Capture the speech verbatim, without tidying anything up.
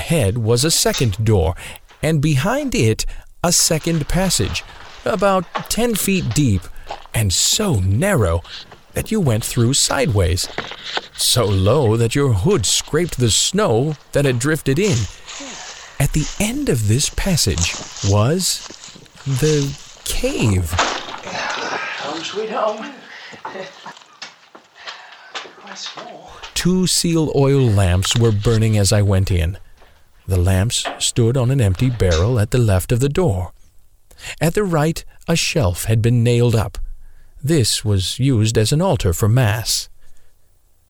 ahead was a second door, and behind it a second passage, about ten feet deep and so narrow that you went through sideways, so low that your hood scraped the snow that had drifted in. At the end of this passage was the cave. Home sweet home. Quite small. Two seal oil lamps were burning as I went in. The lamps stood on an empty barrel at the left of the door. At the right, a shelf had been nailed up. This was used as an altar for Mass.